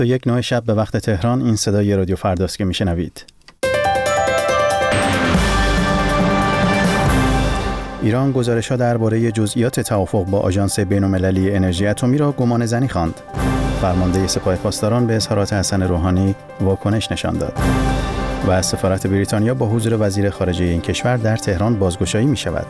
1:09 شب به وقت تهران. این صدای رادیو فرداست که میشنوید. ایران گزارش‌ها درباره جزئیات توافق با آژانس بین‌المللی انرژی اتمی را گمانه‌زنی خواند. فرمانده سپاه پاسداران به اظهارات حسن روحانی واکنش نشان داد. و سفارت بریتانیا با حضور وزیر خارجه این کشور در تهران بازگشایی می‌شود.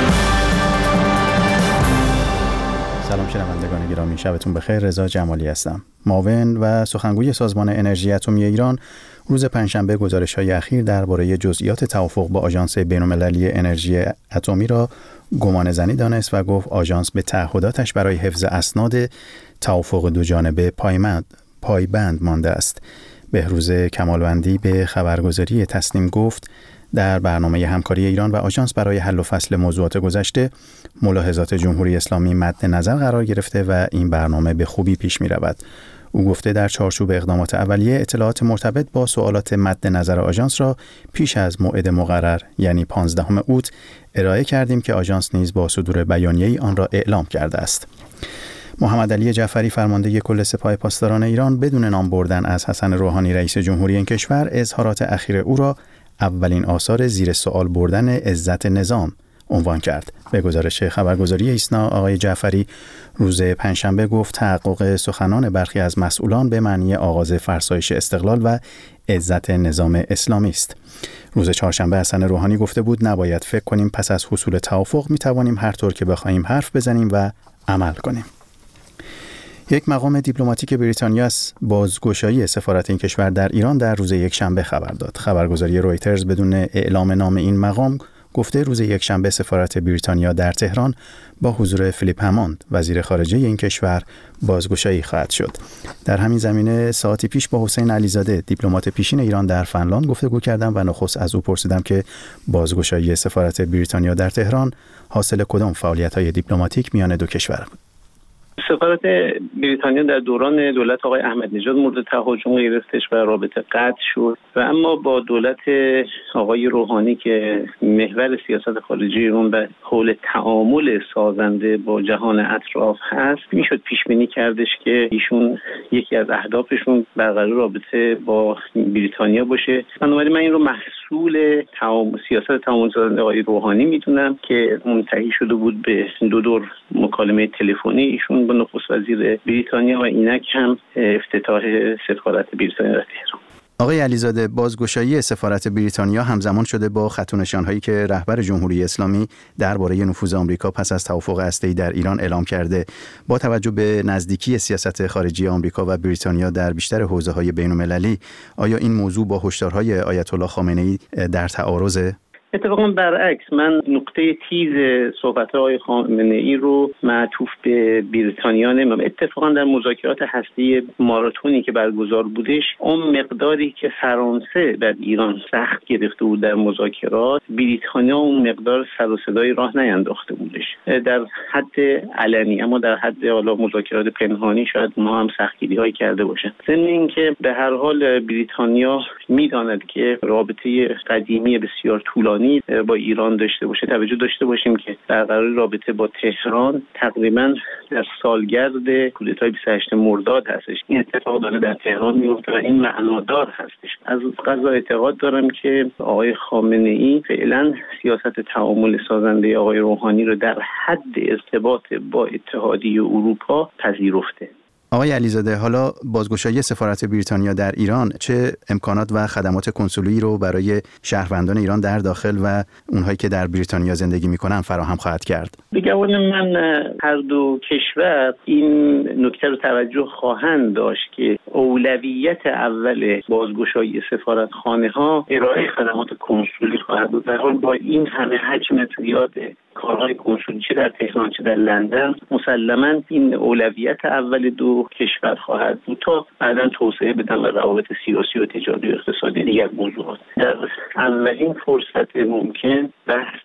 سلام شنوندگان گرامی، شبتون بخیر. رضا جمالی هستم. معاون و سخنگوی سازمان انرژی اتمی ایران روز پنجشنبه گزارش‌های اخیر درباره جزئیات توافق با آژانس بین‌المللی انرژی اتمی را گمانه‌زنی دانست و گفت آژانس به تعهداتش برای حفظ اسناد توافق دو جانبه پایبند مانده است. بهروز کمالوندی به خبرگزاری تسنیم گفت در برنامه همکاری ایران و آژانس برای حل و فصل موضوعات گذشته ملاحظات جمهوری اسلامی مد نظر قرار گرفته و این برنامه به خوبی پیش می رود. او گفته در چارچوب اقدامات اولیه اطلاعات مرتبط با سوالات مد نظر آژانس را پیش از موعد مقرر یعنی 15 اوت ارائه کردیم که آژانس نیز با صدور بیانیه‌ای آن را اعلام کرده است. محمد علی جعفری فرمانده کل سپاه پاسداران ایران بدون نام بردن از حسن روحانی رئیس جمهوری این کشور اظهارات اخیر او را اولین آثار زیر سوال بردن عزت نظام عنوان کرد. به گزارش خبرگزاری ایسنا آقای جعفری روز پنجشنبه گفت تحقق سخنان برخی از مسئولان به معنی آغاز فرسایش استقلال و عزت نظام اسلامی است. روز چهارشنبه حسن روحانی گفته بود نباید فکر کنیم پس از حصول توافق می توانیم هر طور که بخواهیم حرف بزنیم و عمل کنیم. یک مقام دیپلماتیک بریتانیا از بازگشایی سفارت این کشور در ایران در روز یکشنبه خبر داد. خبرگزاری رویترز بدون اعلام نام این مقام گفته روز یکشنبه سفارت بریتانیا در تهران با حضور فیلیپ هماند وزیر خارجه این کشور بازگشایی خواهد شد. در همین زمینه ساعتی پیش با حسین علیزاده دیپلمات پیشین ایران در فنلاند گفتگو کردم و نخست از او پرسیدم که بازگشایی سفارت بریتانیا در تهران حاصل کدام فعالیت‌های دیپلماتیک میان دو کشور بود. سفارت بریتانیا در دوران دولت آقای احمدی نژاد مورد تهاجم گرفتش و رابطه قطع شد و اما با دولت آقای روحانی که محور سیاست خارجی ایران به حول تعامل سازنده با جهان اطراف هست میشد پیش بینی کردش که ایشون یکی از اهدافشون برقراری رابطه با بریتانیا باشه. بنابراین من این رو محصول سیاست تعامل سازنده آقای روحانی میدونم که منتهی شده بود به دو دور مکالمه تلفنی ایشون با نخست وزیر بریتانیا و اینک هم افتتاح سفارت بریتانیا در تهران. آقای علیزاده، بازگشایی سفارت بریتانیا همزمان شده با خط و نشان‌هایی که رهبر جمهوری اسلامی درباره نفوذ آمریکا پس از توافق هسته‌ای در ایران اعلام کرده. با توجه به نزدیکی سیاست خارجی آمریکا و بریتانیا در بیشتر حوزه‌های بین‌المللی، آیا این موضوع با هشدارهای آیت الله خامنه‌ای در تعارضه؟ اتفاقا برعکس، من نقطه تیز صحبت‌های آقای خامنه‌ای رو معطوف به بریتانیا نمی‌دونم. اتفاقا در مذاکرات هسته‌ای ماراتونی که برگزار بودش، اون مقداری که فرانسه در ایران سخت گرفته بود در مذاکرات، بریتانیا اون مقدار سر و صدای راه نینداخته بودش در حد علنی، اما در حد حالا مذاکرات پنهانی شاید اونها هم سختگیری‌هایی کرده باشن. ضمن اینکه به هر حال بریتانیا می‌داند که رابطه قدیمی بسیار طولانی با ایران داشته باشه. توجه داشته باشیم که برقراری رابطه با تهران تقریبا در سالگرد کودتای 28 مرداد هستش. این اتفاق داره در تهران میفته و این معنادار هستش. از قضا اعتقاد دارم که آقای خامنه‌ای فعلا سیاست تعامل سازنده آقای روحانی رو در حد ارتباط با اتحادیه اروپا پذیرفته. آقای علیزاده، حالا بازگشایی سفارت بریتانیا در ایران چه امکانات و خدمات کنسولی رو برای شهروندان ایران در داخل و اونهایی که در بریتانیا زندگی میکنن فراهم خواهد کرد؟ به گمان من هر دو کشور این نکته رو توجه خواهند داشت که اولویت اول بازگشایی سفارتخانه‌ها ارائه خدمات کنسولی خواهد بود. در حال با این همه حجم زیاد کارهای کنسولی چه در تهران چه در لندن، مسلماً این اولویت اول دو کشور خواهد بود تا بعداً توسعه بدن و روابط سیاسی و تجاری و اقتصادی دیگر موضوعات. در اولین فرصت ممکن بحث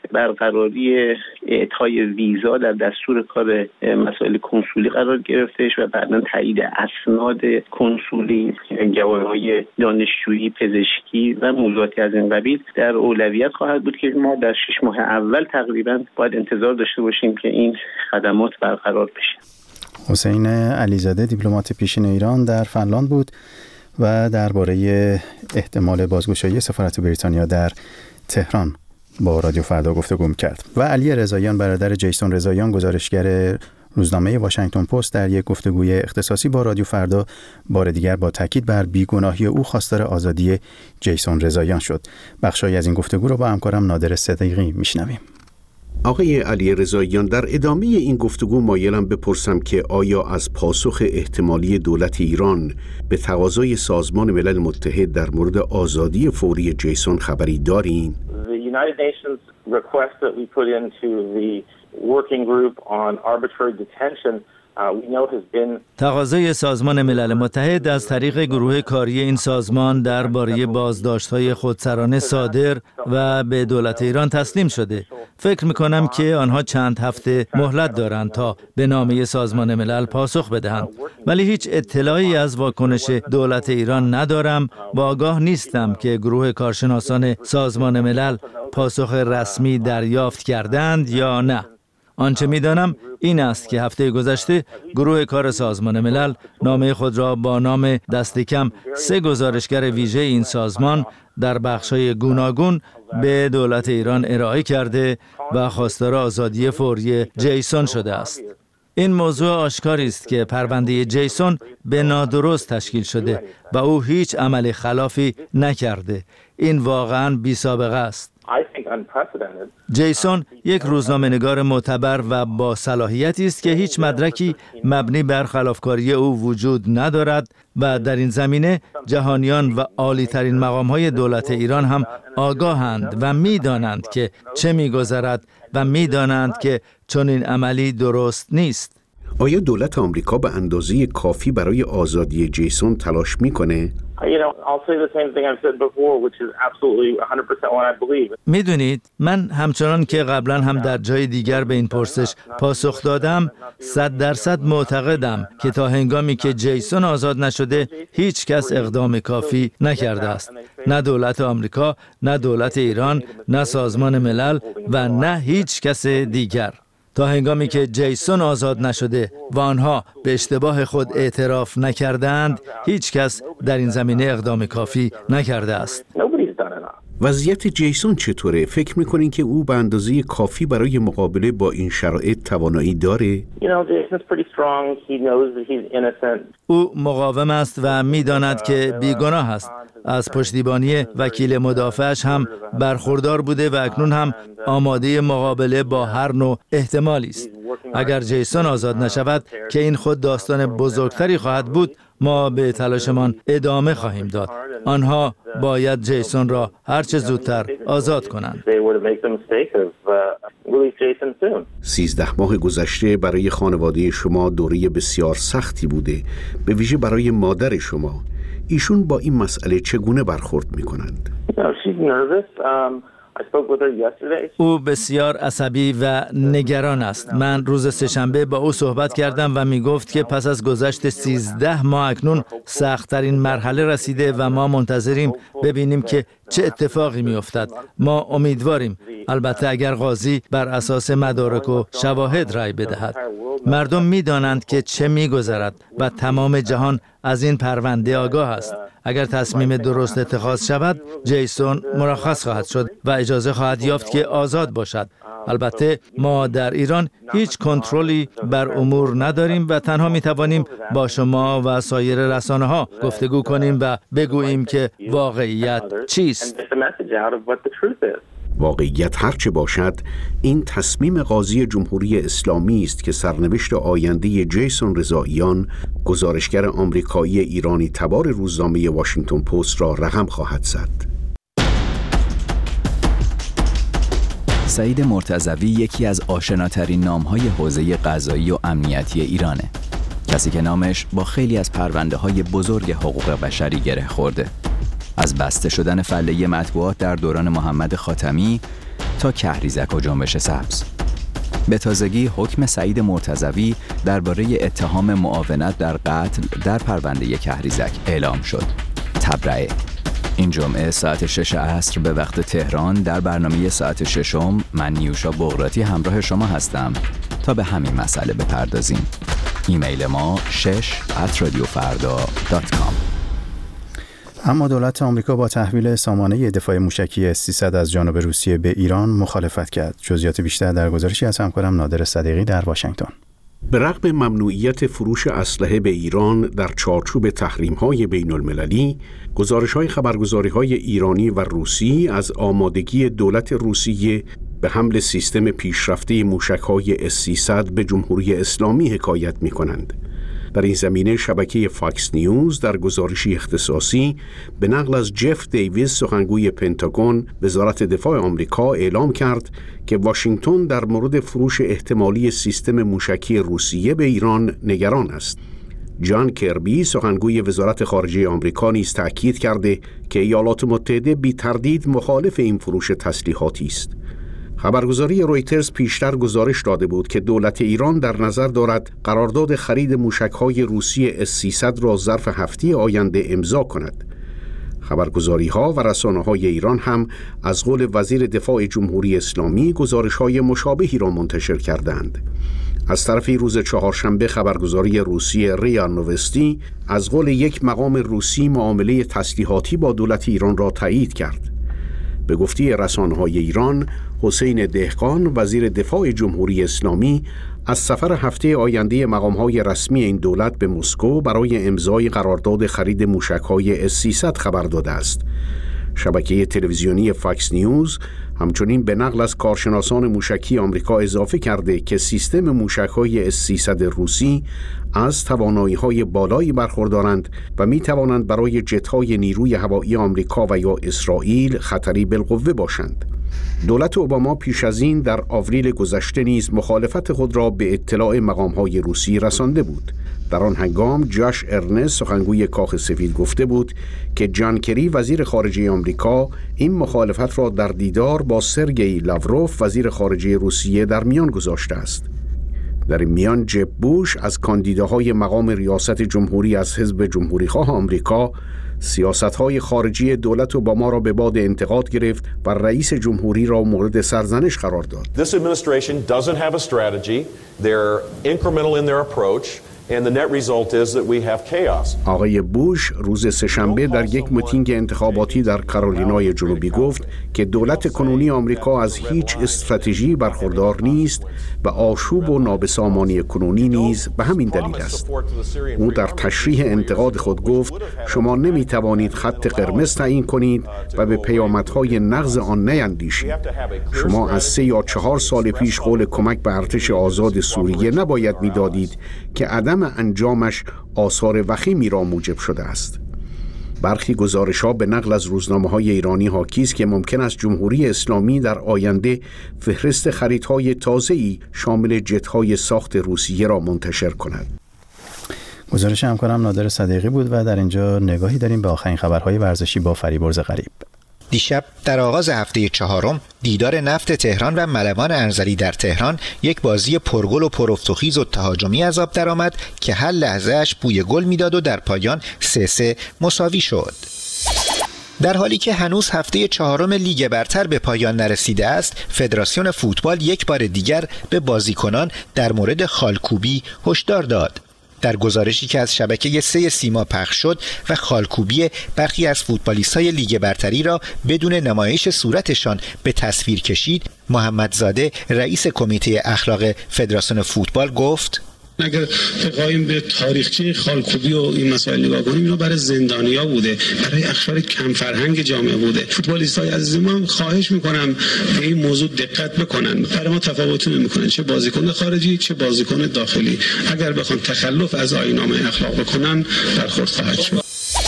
برقراری اعطای ویزا در دستور کار مسائل کنسولی قرار گرفتهش و بعداً تایید اسناد کنسولی، گواهی‌های دانشجویی، پزشکی و موضوعاتی از این قبیل در اولویت خواهد بود که ما در 6 ماه اول تقریباً باید انتظار داشته باشیم که این خدمات برقرار بشه. حسین علیزاده دیپلمات پیشین ایران در فنلاند بود و درباره احتمال بازگشایی سفارت بریتانیا در تهران با رادیو فردا گفتگو کرد. و علی رضاییان برادر جیسون رضاییان گزارشگر روزنامه واشنگتن پست در یک گفتگوی اختصاصی با رادیو فردا بار دیگر با تاکید بر بیگناهی او خواستار آزادی جیسون رضاییان شد. بخشی از این گفتگو رو با همکارم نادر صدیقی میشنویم. آقای علی رضاییان، در ادامه این گفتگو مایلم بپرسم که آیا از پاسخ احتمالی دولت ایران به تقاضای سازمان ملل متحد در مورد آزادی فوری جیسون خبری دارین؟ The United Nations request that we put into the working group on arbitrary detention تقاضای سازمان ملل متحد از طریق گروه کاری این سازمان درباره بازداشت‌های خودسرانه صادر و به دولت ایران تسلیم شده. فکر می‌کنم که آنها چند هفته مهلت دارند تا به نامه سازمان ملل پاسخ بدهند. ولی هیچ اطلاعی از واکنش دولت ایران ندارم و آگاه نیستم که گروه کارشناسان سازمان ملل پاسخ رسمی دریافت کردند یا نه. آنچه می‌دانم این است که هفته گذشته گروه کار سازمان ملل نامه خود را با نام دست کم 3 گزارشگر ویژه این سازمان در بخش‌های گوناگون به دولت ایران ارائه کرده و خواستار آزادی فوری جیسون شده است. این موضوع آشکاری است که پرونده جیسون به نادرست تشکیل شده و او هیچ عمل خلافی نکرده. این واقعاً بی‌سابقه است. جیسون یک روزنامه‌نگار معتبر و با صلاحیتی است که هیچ مدرکی مبنی بر خلافکاری او وجود ندارد و در این زمینه جهانیان و عالی‌ترین مقام‌های دولت ایران هم آگاهند و می‌دانند که چه می‌گذرد و می‌دانند که چنین عملی درست نیست. آیا دولت آمریکا به اندازه کافی برای آزادی جیسون تلاش می‌کنه؟ میدونید من همچنان که قبلا هم در جای دیگر به این پرسش پاسخ دادم 100% معتقدم که تا هنگامی که جیسون آزاد نشده هیچ کس اقدام کافی نکرده است. نه دولت آمریکا، نه دولت ایران، نه سازمان ملل و نه هیچ کس دیگر. تا هنگامی که جیسون آزاد نشده و آنها به اشتباه خود اعتراف نکردند، هیچ کس در این زمینه اقدام کافی نکرده است. وضعیت جیسون چطوره؟ فکر می‌کنین که او به اندازه کافی برای مقابله با این شرایط توانایی داره؟ او مقاوم است و می‌داند که بیگناه است. از پشتیبانی وکیل مدافعش هم برخوردار بوده و اکنون هم آماده مقابله با هر نوع احتمالی است. اگر جیسون آزاد نشود که این خود داستان بزرگتری خواهد بود، ما به تلاشمان ادامه خواهیم داد. آنها باید جیسون را هرچه زودتر آزاد کنند. 13 ماه گذشته برای خانواده شما دوره بسیار سختی بوده، به ویژه برای مادر شما. ایشون با این مسئله چگونه برخورد می‌کنند؟ او بسیار عصبی و نگران است. من روز سه‌شنبه با او صحبت کردم و می گفت که پس از گذشت 13 ماه اکنون سخت‌ترین مرحله رسیده و ما منتظریم ببینیم که چه اتفاقی می افتد. ما امیدواریم، البته اگر قاضی بر اساس مدارک و شواهد رأی بدهد. مردم می دانند که چه می گذرد و تمام جهان از این پرونده آگاه است. اگر تصمیم درست اتخاذ شود، جیسون مرخص خواهد شد و اجازه خواهد یافت که آزاد باشد. البته ما در ایران هیچ کنترلی بر امور نداریم و تنها می توانیم با شما و سایر رسانه‌ها گفتگو کنیم و بگوییم که واقعیت چیست. واقعیت هرچه باشد، این تصمیم قاضی جمهوری اسلامی است که سرنوشت آینده جیسون رضاییان، گزارشگر آمریکایی ایرانی تبار روزنامه واشنگتن پست را رقم خواهد زد. سعید مرتضوی یکی از آشناترین نام‌های حوزه قضایی و امنیتی ایرانه. کسی که نامش با خیلی از پرونده‌های بزرگ حقوق بشری گره خورده. از بسته شدن فله مطبوعات در دوران محمد خاتمی تا کهریزک و جنبش سبز. به تازگی حکم سعید مرتضوی درباره اتهام معاونت در قتل در پرونده کهریزک اعلام شد. تبرئه. این جمعه ساعت 6 عصر به وقت تهران در برنامه ساعت 6 من نیوشا بغراتی همراه شما هستم تا به همین مسئله بپردازیم. ایمیل ما shesh@radiofarda.com. اما دولت آمریکا با تحویل سامانه دفاع موشکی S-300 از جانب روسیه به ایران مخالفت کرد. جزئیات بیشتر در گزارشی از همکارم نادر صدیقی در واشنگتن. به رغم ممنوعیت فروش اسلحه به ایران در چارچوب تحریم‌های بین‌المللی، گزارش‌های خبرگزاری‌های ایرانی و روسی از آمادگی دولت روسیه به حمل سیستم پیشرفته موشک‌های S-300 به جمهوری اسلامی حکایت می‌کنند. در این زمینه شبکه فاکس نیوز در گزارشی اختصاصی به نقل از جف دیویس سخنگوی پنتاگون وزارت دفاع آمریکا اعلام کرد که واشنگتن در مورد فروش احتمالی سیستم موشکی روسیه به ایران نگران است. جان کربی سخنگوی وزارت خارجه آمریکا نیز تأکید کرده که ایالات متحده بی تردید مخالف این فروش تسلیحاتی است. خبرگزاری رویترز پیشتر گزارش داده بود که دولت ایران در نظر دارد قرارداد خرید موشک‌های روسی S-300 را ظرف هفته آینده امضا کند. خبرگزاری‌ها و رسانه‌های ایران هم از قول وزیر دفاع جمهوری اسلامی گزارش‌های مشابهی را منتشر کردند. از طرفی روز چهارشنبه خبرگزاری روسی ریا نووستی از قول یک مقام روسی معامله تسلیحاتی با دولت ایران را تایید کرد. به گفته رسانه‌های ایران، حسین دهقان وزیر دفاع جمهوری اسلامی از سفر هفته آینده مقام‌های رسمی این دولت به مسکو برای امضای قرارداد خرید موشک‌های S-300 خبر داده است. شبکه تلویزیونی فاکس نیوز همچنین به نقل از کارشناسان موشکی آمریکا اضافه کرده که سیستم موشک‌های S-300 روسی از توانایی‌های بالایی برخوردارند و می‌توانند برای جت‌های نیروی هوایی آمریکا و یا اسرائیل خطری بالقوه باشند. دولت اوباما پیش از این در آوریل گذشته نیز مخالفت خود را به اطلاع مقام‌های روسی رسانده بود. در آن هنگام جاش ارنست سخنگوی کاخ سفید گفته بود که جان کری وزیر خارجه آمریکا این مخالفت را در دیدار با سرگئی لاوروف وزیر خارجه روسیه در میان گذاشته است. در این میان جب بوش از کاندیداهای مقام ریاست جمهوری از حزب جمهوری‌خواه آمریکا سیاست‌های خارجی دولت اوباما را به باد انتقاد گرفت و رئیس جمهوری را مورد سرزنش قرار داد. This administration doesn't have a strategy. They're incremental in their approach. And the net result is that we have chaos. آقای بوش روز سه‌شنبه در یک میتینگ انتخاباتی در کارولینای جنوبی گفت که دولت کنونی آمریکا از هیچ استراتژی برخوردار نیست و آشوب و نابسامانی کنونی نیز به همین دلیل است. او در تشریح انتقاد خود گفت شما نمیتوانید خط قرمز تعیین کنید و به پیامدهای نقض آن نیندیشید. شما از 3 یا 4 سال پیش قول کمک به ارتش آزاد سوریه نباید میدادید که عدم انجامش آثار وخیمی را موجب شده است. برخی گزارش‌ها به نقل از روزنامه‌های ایرانی حاکی است که ممکن است جمهوری اسلامی در آینده فهرست خریدهای تازه‌ای شامل جت‌های ساخت روسیه را منتشر کند. گزارش همکارم نادر صدیقی بود و در اینجا نگاهی داریم به آخرین خبرهای ورزشی با فریبرز غریب. دیشب در آغاز هفته چهارم دیدار نفت تهران و ملوان انزلی در تهران یک بازی پرگل و پرافتخیز و تهاجمی از آب درآمد که هر لحظه اش بوی گل میداد و در پایان 3-3 مساوی شد. در حالی که هنوز هفته چهارم لیگ برتر به پایان نرسیده است، فدراسیون فوتبال یک بار دیگر به بازیکنان در مورد خالکوبی هشدار داد. در گزارشی که از شبکه 3 سیما پخش شد و خالکوبی برخی از فوتبالیست‌های لیگ برتری را بدون نمایش صورتشان به تصویر کشید، محمدزاده رئیس کمیته اخلاق فدراسیون فوتبال گفت: اگر بخوایم به تاریخچه خالکوبی و این مسائل نگاه کنیم، اینا برای زندانیا بوده، برای اقشار کم فرهنگ جامعه بوده. فوتبالیستای عزیز ما خواهش میکنم به این موضوع دقت بکنن. برای ما تفاوتی نمیکنه چه بازیکن خارجی چه بازیکن داخلی. اگر بخوان تخلف از آیین‌نامه اخلاق بکنن برخورد خواهد شد.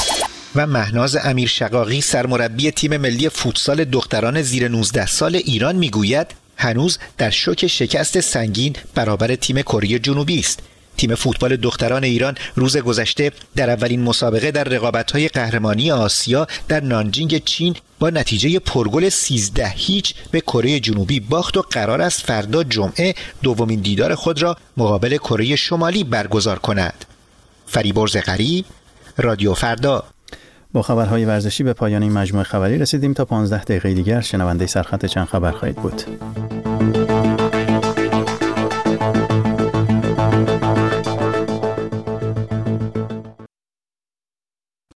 و مهناز امیرشقاقی سرمربی تیم ملی فوتسال دختران زیر 19 سال ایران میگوید هنوز در شوک شکست سنگین برابر تیم کره جنوبی است. تیم فوتبال دختران ایران روز گذشته در اولین مسابقه در رقابت‌های قهرمانی آسیا در نانجینگ چین با نتیجه پرگل 13-0 به کره جنوبی باخت و قرار است فردا جمعه دومین دیدار خود را مقابل کره شمالی برگزار کند. فریبرز غریب، رادیو فردا. با خبرهای ورزشی به پایان این مجموعه خبری رسیدیم. تا 15 دقیقه دیگر شنونده سرخط چند خبر خواهید بود.